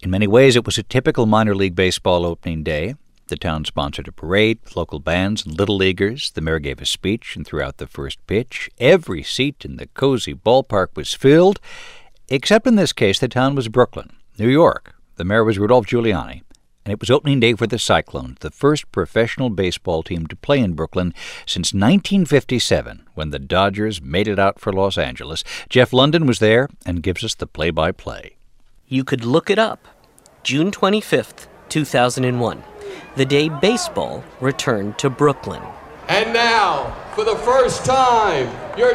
In many ways, it was a typical minor league baseball opening day. The town sponsored a parade, local bands and little leaguers. The mayor gave a speech and threw out the first pitch. Every seat in the cozy ballpark was filled, except in this case, the town was Brooklyn, New York. The mayor was Rudolph Giuliani, and it was opening day for the Cyclones, the first professional baseball team to play in Brooklyn since 1957, when the Dodgers made it out for Los Angeles. Jeff London was there and gives us the play-by-play. You could look it up. June 25th, 2001, the day baseball returned to Brooklyn. And now, for the first time, your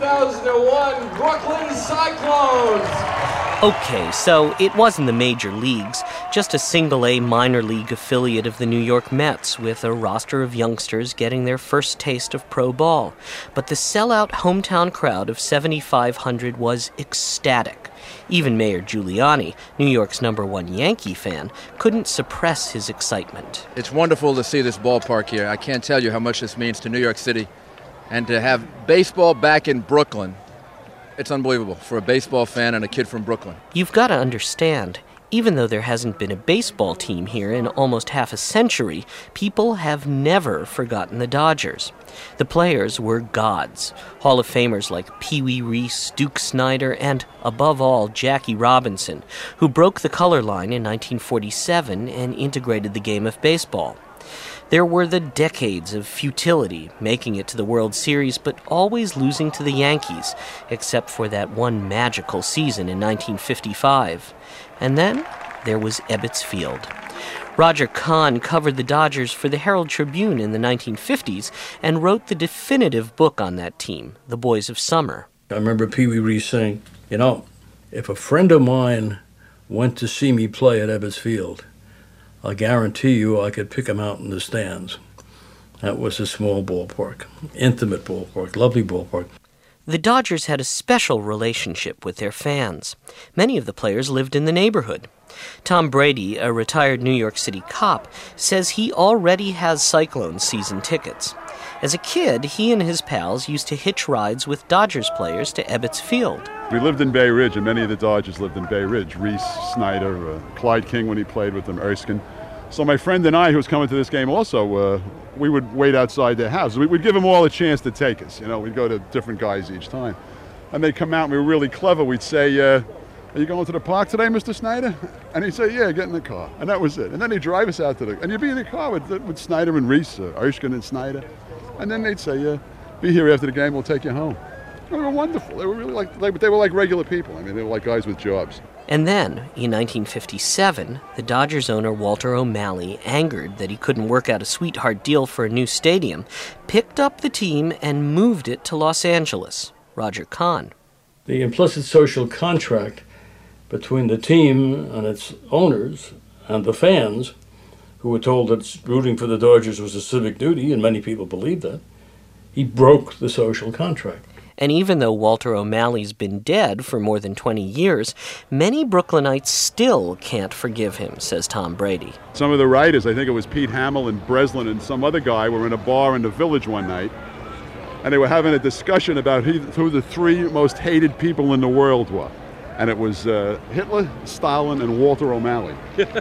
2001 Brooklyn Cyclones! Okay, so it wasn't the major leagues, just a single-A minor league affiliate of the New York Mets with a roster of youngsters getting their first taste of pro ball. But the sellout hometown crowd of 7,500 was ecstatic. Even Mayor Giuliani, New York's #1 Yankee fan, couldn't suppress his excitement. It's wonderful to see this ballpark here. I can't tell you how much this means to New York City. And to have baseball back in Brooklyn, it's unbelievable for a baseball fan and a kid from Brooklyn. You've got to understand, even though there hasn't been a baseball team here in almost half a century, people have never forgotten the Dodgers. The players were gods, Hall of Famers like Pee Wee Reese, Duke Snider, and, above all, Jackie Robinson, who broke the color line in 1947 and integrated the game of baseball. There were the decades of futility, making it to the World Series, but always losing to the Yankees, except for that one magical season in 1955. And then there was Ebbets Field. Roger Kahn covered the Dodgers for the Herald Tribune in the 1950s and wrote the definitive book on that team, The Boys of Summer. I remember Pee Wee Reese saying, if a friend of mine went to see me play at Ebbets Field, I guarantee you I could pick him out in the stands. That was a small ballpark, intimate ballpark, lovely ballpark. The Dodgers had a special relationship with their fans. Many of the players lived in the neighborhood. Tom Brady, a retired New York City cop, says he already has Cyclones season tickets. As a kid, he and his pals used to hitch rides with Dodgers players to Ebbets Field. We lived in Bay Ridge, and many of the Dodgers lived in Bay Ridge. Reese, Snyder, Clyde King when he played with them, Erskine. So my friend and I, who was coming to this game also, we would wait outside their house. We'd give them all a chance to take us. We'd go to different guys each time. And they'd come out, and we were really clever. We'd say, are you going to the park today, Mr. Snyder? And he'd say, yeah, get in the car. And that was it. And then they'd drive us out and you'd be in the car with Snyder and Reese, Erskine and Snyder. And then they'd say, yeah, be here after the game, we'll take you home. They were wonderful. They were really they were like regular people. They were like guys with jobs. And then, in 1957, the Dodgers owner Walter O'Malley, angered that he couldn't work out a sweetheart deal for a new stadium, picked up the team and moved it to Los Angeles. Roger Kahn. The implicit social contract between the team and its owners and the fans, who were told that rooting for the Dodgers was a civic duty, and many people believed that, he broke the social contract. And even though Walter O'Malley's been dead for more than 20 years, many Brooklynites still can't forgive him, says Tom Brady. Some of the writers, I think it was Pete Hamill and Breslin and some other guy, were in a bar in the Village one night, and they were having a discussion about who the three most hated people in the world were. And it was Hitler, Stalin, and Walter O'Malley.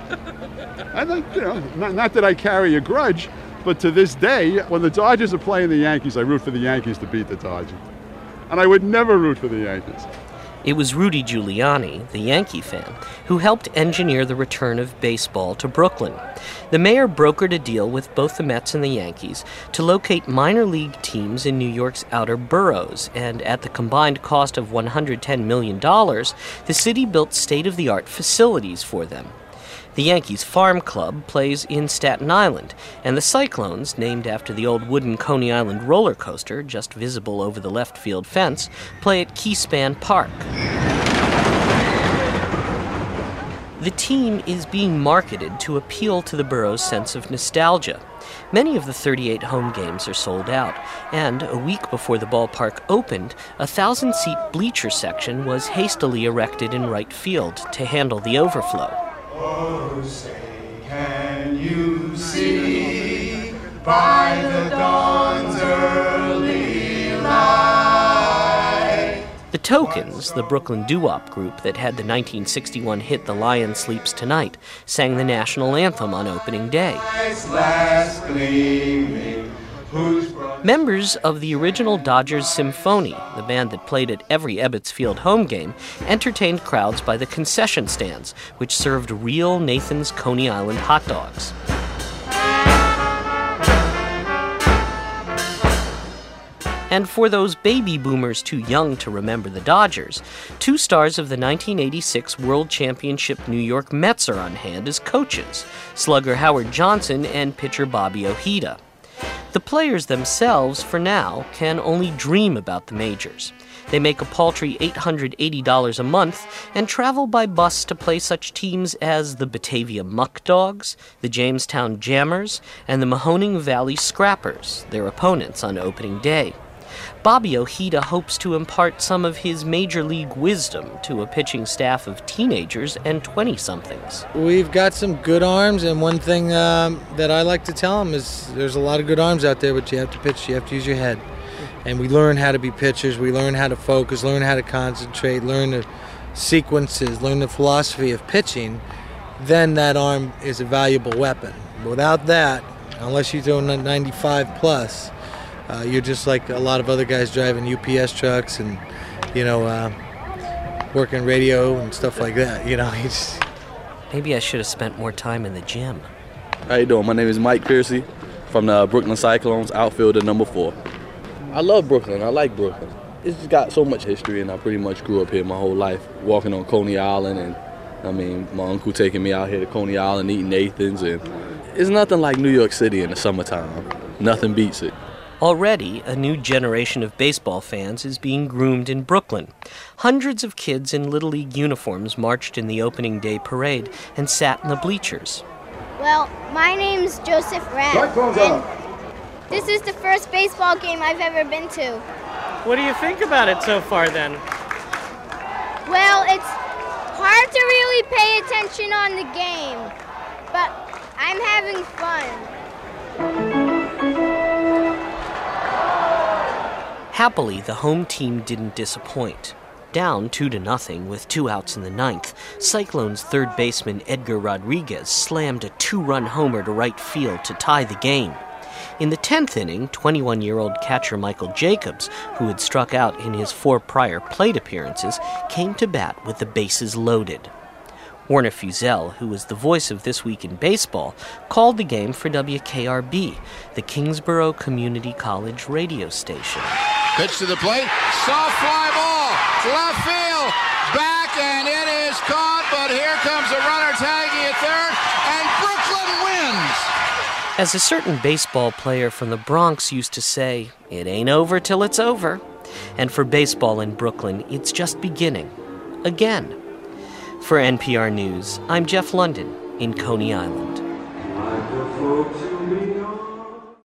And not that I carry a grudge, but to this day, when the Dodgers are playing the Yankees, I root for the Yankees to beat the Dodgers. And I would never root for the Yankees. It was Rudy Giuliani, the Yankee fan, who helped engineer the return of baseball to Brooklyn. The mayor brokered a deal with both the Mets and the Yankees to locate minor league teams in New York's outer boroughs, and at the combined cost of $110 million, the city built state-of-the-art facilities for them. The Yankees Farm Club plays in Staten Island, and the Cyclones, named after the old wooden Coney Island roller coaster just visible over the left field fence, play at Keyspan Park. The team is being marketed to appeal to the borough's sense of nostalgia. Many of the 38 home games are sold out, and a week before the ballpark opened, a 1,000-seat bleacher section was hastily erected in right field to handle the overflow. Oh, say, can you see by the dawn's early light The Tokens, the Brooklyn doo-wop group that had the 1961 hit The Lion Sleeps Tonight, sang the national anthem on opening day. Members of the original Dodgers Symphony, the band that played at every Ebbets Field home game, entertained crowds by the concession stands, which served real Nathan's Coney Island hot dogs. And for those baby boomers too young to remember the Dodgers, two stars of the 1986 World Championship New York Mets are on hand as coaches, slugger Howard Johnson and pitcher Bobby Ojeda. The players themselves, for now, can only dream about the majors. They make a paltry $880 a month and travel by bus to play such teams as the Batavia Muck Dogs, the Jamestown Jammers, and the Mahoning Valley Scrappers, their opponents on opening day. Bobby Ojeda hopes to impart some of his major league wisdom to a pitching staff of teenagers and 20-somethings. We've got some good arms, and one thing that I like to tell them is there's a lot of good arms out there, but you have to pitch, you have to use your head. And we learn how to be pitchers, we learn how to focus, learn how to concentrate, learn the sequences, learn the philosophy of pitching, then that arm is a valuable weapon. Without that, unless you're doing a 95 plus, you're just like a lot of other guys driving UPS trucks and, working radio and stuff like that. Maybe I should have spent more time in the gym. How you doing? My name is Mike Piercy from the Brooklyn Cyclones, outfielder number 4. I love Brooklyn. I like Brooklyn. It's just got so much history, and I pretty much grew up here my whole life, walking on Coney Island, and my uncle taking me out here to Coney Island, eating Nathan's, and it's nothing like New York City in the summertime. Nothing beats it. Already, a new generation of baseball fans is being groomed in Brooklyn. Hundreds of kids in Little League uniforms marched in the opening day parade and sat in the bleachers. Well, my name's Joseph Rapp, and this is the first baseball game I've ever been to. What do you think about it so far, then? Well, it's hard to really pay attention on the game, but I'm having fun. Happily, the home team didn't disappoint. Down 2-0 with 2 outs in the ninth, Cyclones third baseman Edgar Rodriguez slammed a 2-run homer to right field to tie the game. In the 10th inning, 21-year-old catcher Michael Jacobs, who had struck out in his 4 prior plate appearances, came to bat with the bases loaded. Warner Fuzel, who was the voice of This Week in Baseball, called the game for WKRB, the Kingsborough Community College radio station. Pitch to the plate, soft fly ball, left field, back, and it is caught, but here comes the runner tagging at third, and Brooklyn wins! As a certain baseball player from the Bronx used to say, it ain't over till it's over. And for baseball in Brooklyn, it's just beginning. Again. For NPR News, I'm Jeff London in Coney Island.